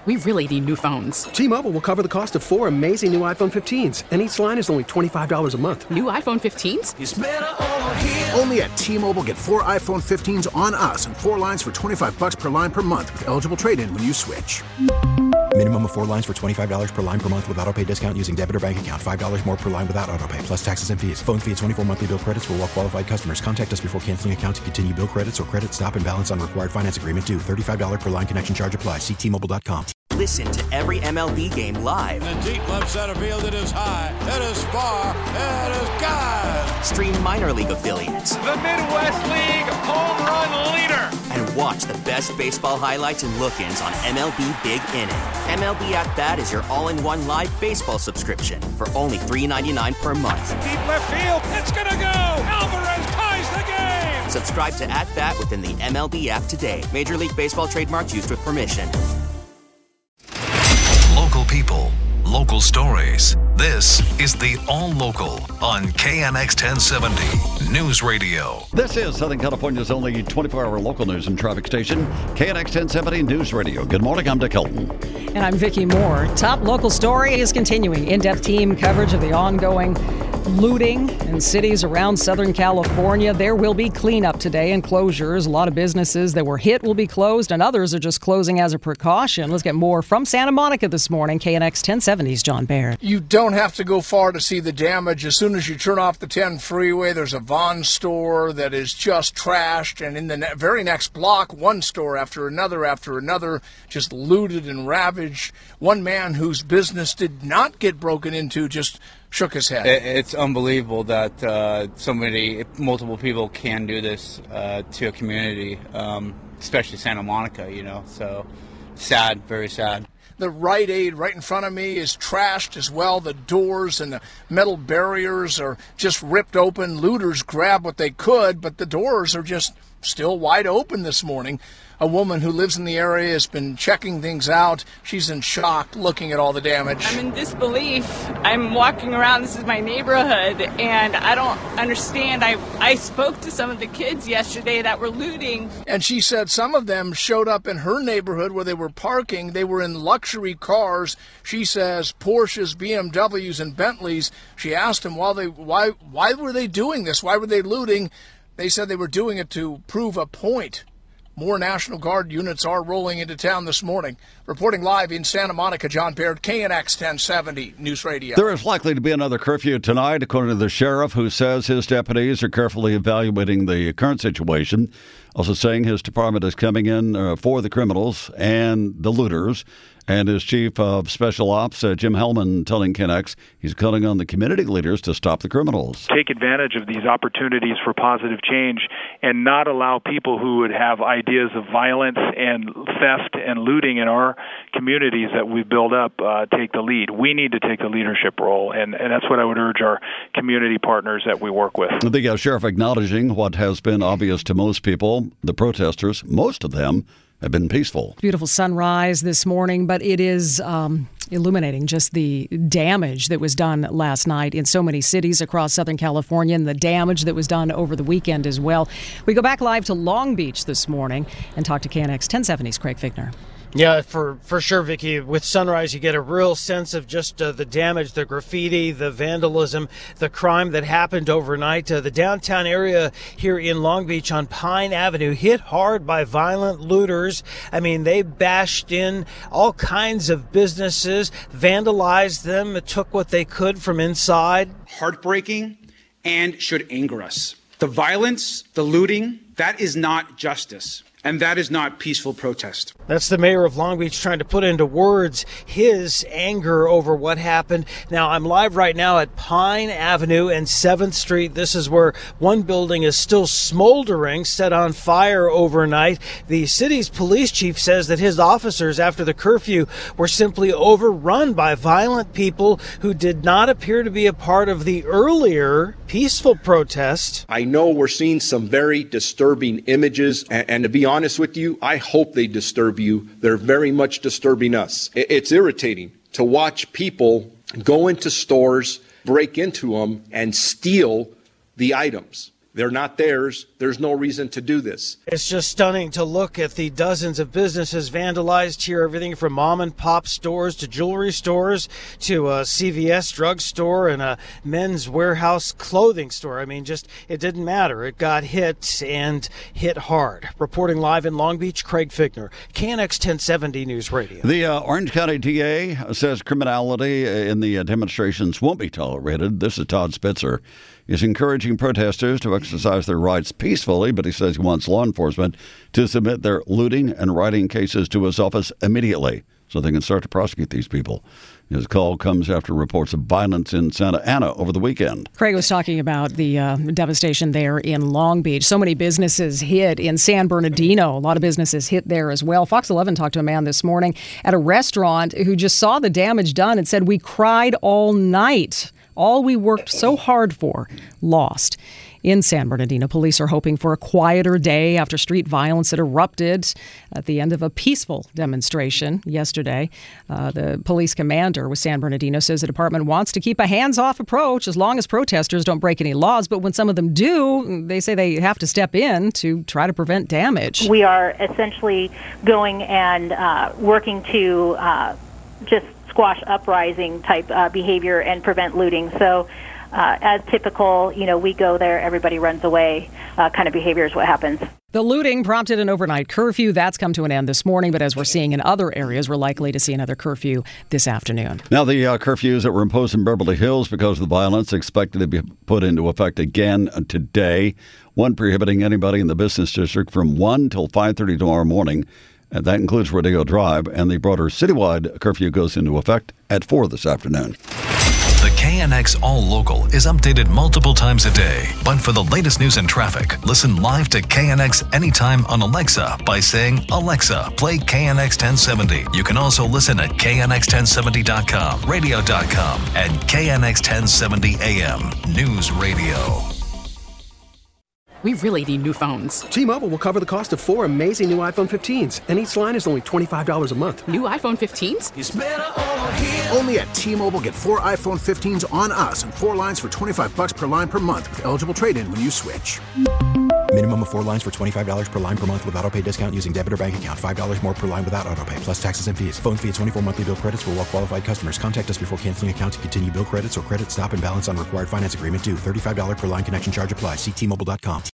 We really need new phones. T-Mobile will cover the cost of 4 amazing new iPhone 15s, and each line is only $25 a month. New iPhone 15s? It's better over here. Only at T-Mobile, get 4 iPhone 15s on us and 4 lines for $25 per line per month with eligible trade-in when you switch. Minimum of 4 lines for $25 per line per month with autopay discount using debit or bank account. $5 more per line without autopay, plus taxes and fees. Phone fee at 24 monthly bill credits for well-qualified customers. Contact us before canceling account to continue bill credits or credit stop and balance on required finance agreement due. $35 per line connection charge applies. See T-Mobile.com. Listen to every MLB game live. In the deep left center field, it is high, it is far, it is gone. Stream minor league affiliates. The Midwest League home run leader. And watch the best baseball highlights and look-ins on MLB Big Inning. MLB At Bat is your all-in-one live baseball subscription for only $3.99 per month. Deep left field, it's gonna go. Alvarez ties the game. Subscribe to At Bat within the MLB app today. Major League Baseball trademarks used with permission. Local people, local stories. This is the All Local on KNX 1070 News Radio. This is Southern California's only 24-hour local news and traffic station, KNX 1070 News Radio. Good morning, I'm Dick Hilton. And I'm Vicki Moore. Top local story is continuing. In-depth team coverage of the ongoing looting in cities around Southern California. There will be cleanup today and closures. A lot of businesses that were hit will be closed, and others are just closing as a precaution. Let's get more from Santa Monica this morning. KNX 1070's John Baird. You don't have to go far to see the damage. As soon as you turn off the 10 freeway, there's a Vons store that is just trashed, and in the very next block, one store after another, just looted and ravaged. One man whose business did not get broken into just shook his head. It's unbelievable that multiple people can do this to a community, especially Santa Monica, so sad, very sad. The Rite Aid right in front of me is trashed as well. The doors and the metal barriers are just ripped open. Looters grabbed what they could, but the doors are just still wide open this morning. A woman who lives in the area has been checking things out. She's in shock looking at all the damage. I'm in disbelief. I'm walking around. This is my neighborhood, and I don't understand. I spoke to some of the kids yesterday that were looting. And she said some of them showed up in her neighborhood where they were parking. They were in luxury cars. She says Porsches, BMWs, and Bentleys. She asked them why were they doing this? Why were they looting? They said they were doing it to prove a point. More National Guard units are rolling into town this morning. Reporting live in Santa Monica, John Baird, KNX 1070 News Radio. There is likely to be another curfew tonight, according to the sheriff, who says his deputies are carefully evaluating the current situation. Also saying his department is coming in for the criminals and the looters. And his chief of special ops, Jim Hellman, telling KNX he's calling on the community leaders to stop the criminals. Take advantage of these opportunities for positive change and not allow people who would have ideas of violence and theft and looting in our communities that we build up take the lead. We need to take the leadership role, and that's what I would urge our community partners that we work with. The sheriff acknowledging what has been obvious to most people, the protesters, most of them, have been peaceful. Beautiful sunrise this morning, but it is illuminating just the damage that was done last night in so many cities across Southern California and the damage that was done over the weekend as well. We go back live to Long Beach this morning and talk to KNX 1070's Craig Figner. Yeah, for sure, Vicki. With sunrise, you get a real sense of just the damage, the graffiti, the vandalism, the crime that happened overnight. The downtown area here in Long Beach on Pine Avenue hit hard by violent looters. I mean, they bashed in all kinds of businesses, vandalized them, took what they could from inside. Heartbreaking and should anger us. The violence, the looting, that is not justice. And that is not peaceful protest. That's the mayor of Long Beach trying to put into words his anger over what happened. Now, I'm live right now at Pine Avenue and 7th Street. This is where one building is still smoldering, set on fire overnight. The city's police chief says that his officers, after the curfew, were simply overrun by violent people who did not appear to be a part of the earlier peaceful protest. I know we're seeing some very disturbing images, and to be honest with you, I hope they disturb you. They're very much disturbing us. It's irritating to watch people go into stores, break into them, and steal the items. They're not theirs. There's no reason to do this. It's just stunning to look at the dozens of businesses vandalized here, everything from mom and pop stores to jewelry stores to a CVS drugstore and a Men's Warehouse clothing store. I mean, just it didn't matter. It got hit and hit hard. Reporting live in Long Beach, Craig Figner, KNX 1070 News Radio. The Orange County DA says criminality in the demonstrations won't be tolerated. This is Todd Spitzer. He's encouraging protesters to exercise their rights peacefully, but he says he wants law enforcement to submit their looting and rioting cases to his office immediately so they can start to prosecute these people. His call comes after reports of violence in Santa Ana over the weekend. Craig was talking about the devastation there in Long Beach. So many businesses hit in San Bernardino. A lot of businesses hit there as well. Fox 11 talked to a man this morning at a restaurant who just saw the damage done and said, "We cried all night. All we worked so hard for, lost." In San Bernardino, police are hoping for a quieter day after street violence had erupted at the end of a peaceful demonstration yesterday. The police commander with San Bernardino says the department wants to keep a hands-off approach as long as protesters don't break any laws. But when some of them do, they say they have to step in to try to prevent damage. We are essentially going and working to just squash uprising type behavior and prevent looting. So as typical, we go there, everybody runs away kind of behavior is what happens. The looting prompted an overnight curfew. That's come to an end this morning, but as we're seeing in other areas, we're likely to see another curfew this afternoon. Now, the curfews that were imposed in Beverly Hills because of the violence expected to be put into effect again today. One prohibiting anybody in the business district from 1 till 5:30 tomorrow morning. And that includes Rodeo Drive, and the broader citywide curfew goes into effect at 4 this afternoon. The KNX All Local is updated multiple times a day. But for the latest news and traffic, listen live to KNX anytime on Alexa by saying, "Alexa, play KNX 1070. You can also listen at KNX1070.com, radio.com, and KNX 1070 AM News Radio. We really need new phones. T-Mobile will cover the cost of 4 amazing new iPhone 15s, and each line is only $25 a month. New iPhone 15s? It's better over here. Only at T-Mobile, get 4 iPhone 15s on us and 4 lines for $25 per line per month with eligible trade-in when you switch. Minimum of 4 lines for $25 per line per month with auto-pay discount using debit or bank account. $5 more per line without auto-pay, plus taxes and fees. Phone fee at 24 monthly bill credits for well-qualified customers. Contact us before canceling account to continue bill credits or credit stop and balance on required finance agreement due. $35 per line connection charge applies. See T-Mobile.com.